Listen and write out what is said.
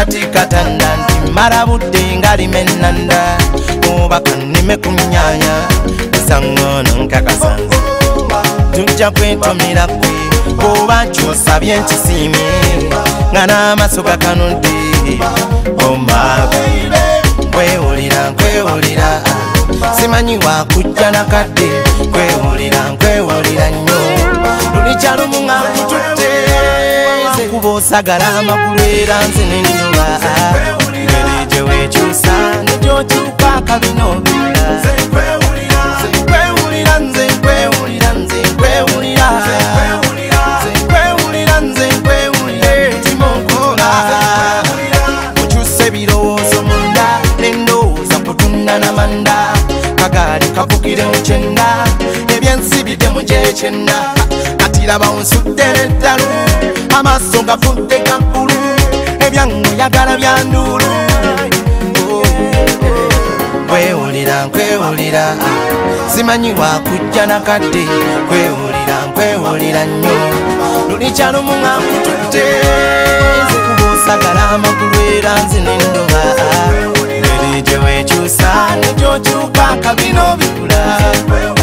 kati katanda nti mala budde nga limenanda oba kanime kunyanya sangono nkakasanze tujja kwetomera kwe oba kyosabye nkisiimye nga n'amaaso gakanudde omabe nkwewulira simanyi wakujja nakadde nkwewulira nnyo lulikyalumu nga nkututte kuba osagala amakulu era nze nennoba ngeri gye weekyusa negyokyuka akabino bira mutima onkola okyusa ebirowoozo munda nendowooza kutunda namanda kagaali kakukire mu kyenda ebyensi bidemu gyekyenda kati laba onsudde n'eddalu amaaso gafudde gaggulu ebyangoyagala bya nduulu nkwewulira simanyi wakujja nakadde nkwewulira nnyo lulikyalumu nga nkututte zikuba osagala amakulu era nze nendoba ngeri gye weekyusa negyokyuka akabino bikula